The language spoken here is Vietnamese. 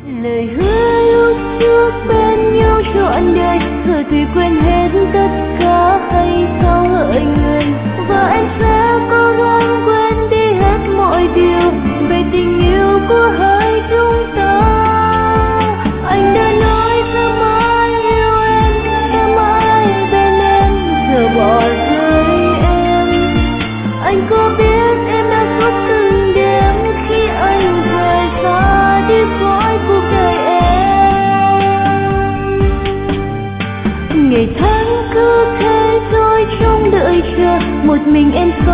Lời hứa lúc trước bên nhau trọn đời, giờ thì quên hết tất cả hay sao hỡi người. Và anh sẽ cố gắng quên đi hết mọi điều về tình yêu của hai chúng ta. Anh đã nói sẽ mãi yêu em, sẽ mãi bên em, giờ bỏ rơi em. Anh có biết em đã suốt từng đêm khi anh về xa đi khỏi cuộc đời em. Ngày tháng cứ thế trôi trong đợi chờ, một mình em